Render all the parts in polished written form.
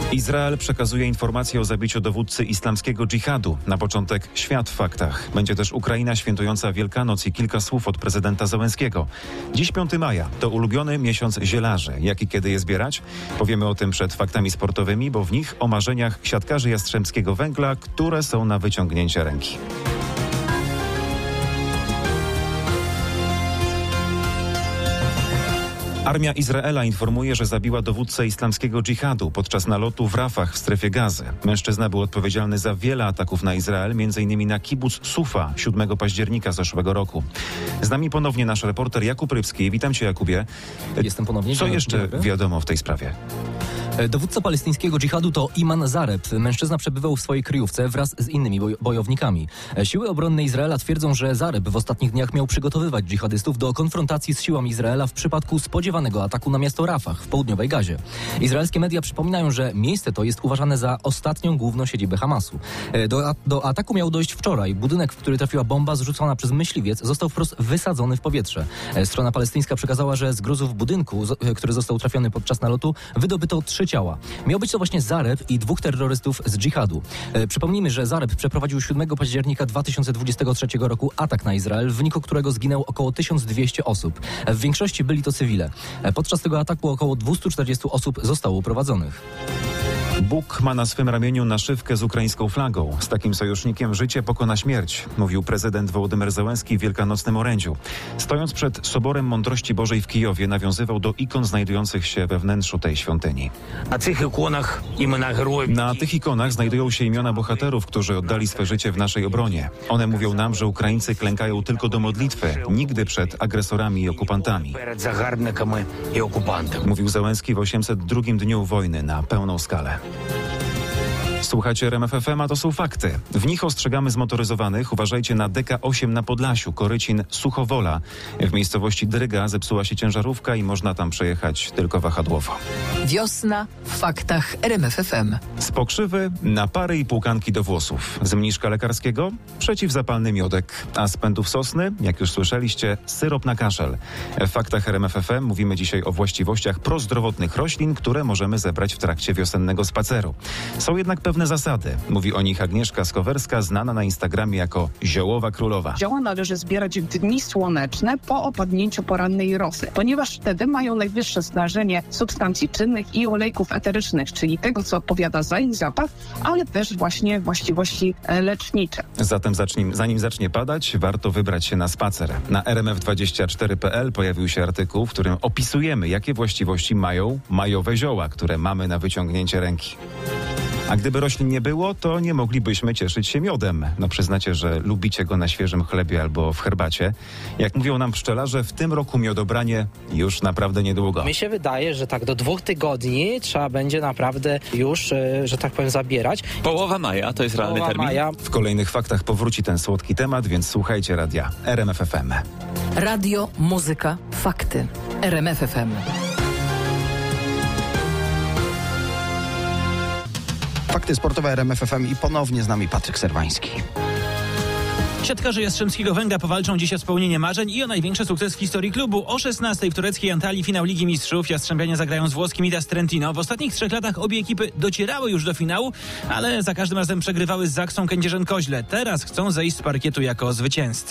Izrael przekazuje informacje o zabiciu dowódcy islamskiego dżihadu. Na początek świat w faktach. Będzie też Ukraina świętująca Wielkanoc i kilka słów od prezydenta Zełenskiego. Dziś 5 maja to ulubiony miesiąc zielarzy. Jak i kiedy je zbierać? Powiemy o tym przed faktami sportowymi, bo w nich o marzeniach siatkarzy Jastrzębskiego Węgla, które są na wyciągnięcie ręki. Armia Izraela informuje, że zabiła dowódcę islamskiego dżihadu podczas nalotu w Rafah w strefie Gazy. Mężczyzna był odpowiedzialny za wiele ataków na Izrael, m.in. na kibuc Sufa 7 października zeszłego roku. Z nami ponownie nasz reporter Jakub Rybski. Witam cię, Jakubie. Jestem ponownie. Co jeszcze wiadomo w tej sprawie? Dowódca palestyńskiego dżihadu to Iman Zareb. Mężczyzna przebywał w swojej kryjówce wraz z innymi bojownikami. Siły obronne Izraela twierdzą, że Zareb w ostatnich dniach miał przygotowywać dżihadystów do konfrontacji z siłami Izraela w przypadku spodziewanego ataku na miasto Rafah w południowej Gazie. Izraelskie media przypominają, że miejsce to jest uważane za ostatnią główną siedzibę Hamasu. Do ataku miał dojść wczoraj. Budynek, w który trafiła bomba zrzucona przez myśliwiec, został wprost wysadzony w powietrze. Strona palestyńska przekazała, że z gruzów budynku, który został trafiony podczas nalotu, wydobyto 3 ciała. Miał być to właśnie Zareb i 2 terrorystów z dżihadu. Przypomnijmy, że Zareb przeprowadził 7 października 2023 roku atak na Izrael, w wyniku którego zginęło około 1200 osób. W większości byli to cywile. Podczas tego ataku około 240 osób zostało uprowadzonych. Bóg ma na swym ramieniu naszywkę z ukraińską flagą. Z takim sojusznikiem życie pokona śmierć, mówił prezydent Wołodymyr Zełenski w wielkanocnym orędziu. Stojąc przed Soborem Mądrości Bożej w Kijowie, nawiązywał do ikon znajdujących się we wnętrzu tej świątyni. Na tych ikonach znajdują się imiona bohaterów, którzy oddali swe życie w naszej obronie. One mówią nam, że Ukraińcy klękają tylko do modlitwy, nigdy przed agresorami i okupantami. Mówił Zełenski w 802 dniu wojny na pełną skalę. Słuchacie RMF FM, a to są fakty. W nich ostrzegamy zmotoryzowanych. Uważajcie na DK8 na Podlasiu, Korycin, Suchowola. W miejscowości Dryga zepsuła się ciężarówka i można tam przejechać tylko wahadłowo. Wiosna w faktach RMF FM. Z pokrzywy na pary i płukanki do włosów. Z mniszka lekarskiego przeciwzapalny miodek. A z pędów sosny, jak już słyszeliście, syrop na kaszel. W faktach RMF FM mówimy dzisiaj o właściwościach prozdrowotnych roślin, które możemy zebrać w trakcie wiosennego spaceru. Są jednak pewne zasady. Mówi o nich Agnieszka Skowerska, znana na Instagramie jako Ziołowa Królowa. Zioła należy zbierać w dni słoneczne po opadnięciu porannej rosy, ponieważ wtedy mają najwyższe stężenie substancji czynnych i olejków eterycznych, czyli tego, co odpowiada za ich zapach, ale też właśnie właściwości lecznicze. Zatem zanim zacznie padać, warto wybrać się na spacer. Na rmf24.pl pojawił się artykuł, w którym opisujemy, jakie właściwości mają majowe zioła, które mamy na wyciągnięcie ręki. A gdyby roślin nie było, to nie moglibyśmy cieszyć się miodem. No przyznacie, że lubicie go na świeżym chlebie albo w herbacie. Jak mówią nam pszczelarze, w tym roku miodobranie już naprawdę niedługo. Mi się wydaje, że tak do 2 tygodni trzeba będzie naprawdę już, że tak powiem, zabierać. Połowa maja to jest realny termin? Maja. W kolejnych faktach powróci ten słodki temat, więc słuchajcie radia RMF FM. Radio, muzyka, fakty. RMF FM. Fakty sportowe RMF FM i ponownie z nami Patryk Serwański. Siatkarze Jastrzębskiego Węgla powalczą dziś o spełnienie marzeń i o największy sukces w historii klubu. O 16:00 w tureckiej Antalii finał Ligi Mistrzów. Jastrzębianie zagrają z włoskim Hellas Trentino. W ostatnich 3 latach obie ekipy docierały już do finału, ale za każdym razem przegrywały z Zaksą Kędzierzyn-Koźle. Teraz chcą zejść z parkietu jako zwycięzcy.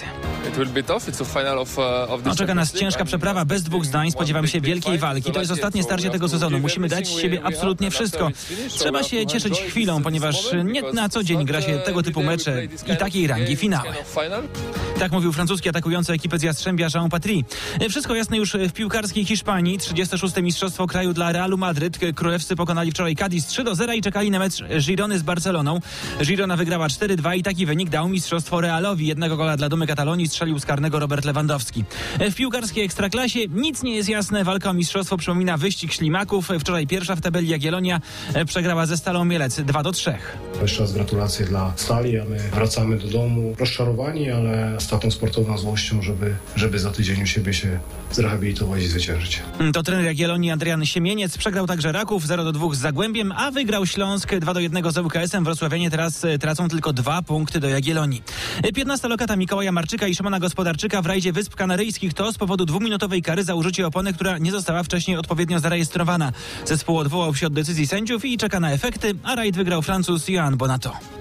Czeka nas ciężka przeprawa, bez 2 zdań. Spodziewam się wielkiej walki. To jest ostatnie starcie tego sezonu. Musimy dać z siebie absolutnie wszystko. Trzeba się cieszyć chwilą, ponieważ nie na co dzień gra się tego typu mecze i takiej rangi finały. Tak mówił francuski atakujący ekipę z Jastrzębia Jean Patry. Wszystko jasne już w piłkarskiej Hiszpanii. 36. mistrzostwo kraju dla Realu Madryt. Królewscy pokonali wczoraj Cadiz 3-0 i czekali na mecz Girony z Barceloną. Girona wygrała 4-2 i taki wynik dał mistrzostwo Realowi. 1 gola dla Dumy Katalonii strzelił z karnego Robert Lewandowski. W piłkarskiej Ekstraklasie nic nie jest jasne. Walka o mistrzostwo przypomina wyścig ślimaków. Wczoraj pierwsza w tabeli Jagiellonia przegrała ze Stalą Mielec 2-3. Jeszcze raz gratulacje dla Stali, a my wracamy do domu. Proszę rozczarowani, ale z taką sportową złością, żeby za tydzień u siebie się zrehabilitować i zwyciężyć. To trener Jagiellonii Adrian Siemieniec. Przegrał także Raków 0-2 z Zagłębiem, a wygrał Śląsk 2-1 z ŁKS-em. Wrocławianie teraz tracą tylko 2 punkty do Jagiellonii. 15 lokata Mikołaja Marczyka i Szymona Gospodarczyka w rajdzie Wysp Kanaryjskich to z powodu 2-minutowej kary za użycie opony, która nie została wcześniej odpowiednio zarejestrowana. Zespół odwołał się od decyzji sędziów i czeka na efekty, a rajd wygrał Francuz Joan Bonato.